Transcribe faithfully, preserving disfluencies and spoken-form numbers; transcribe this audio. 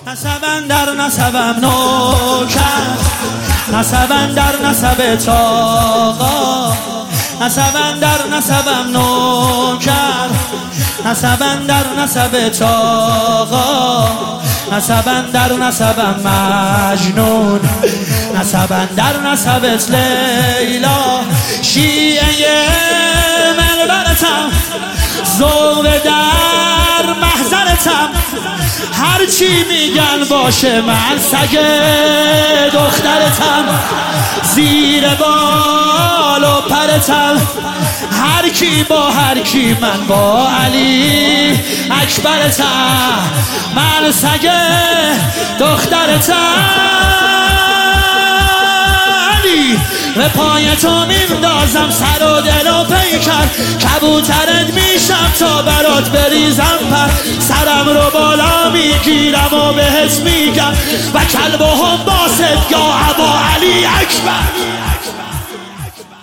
نسبم در نسبم نوکر، نسبم در نسب تاقا، نسبم در نسبم نوکر، نسبم در نسب تاقا، نسبم در نسبم مجنون، نسبم در نسبت لیلا. شیعه منبرتم، ذوق در محضرتم، هرچی میگن باشه من سگ دخترتم، زیر بال و پرتم، هر کی با هر کی، من با علی اکبرتم، من سگ دخترتم. علی به پای تو میندازم سر و دل و پیکر، کبوترت میشم تا برات بریزم پر، سرم رو بالا میگیرم و بهت میگم و کلب و هم باست یا ابا علی اکبر.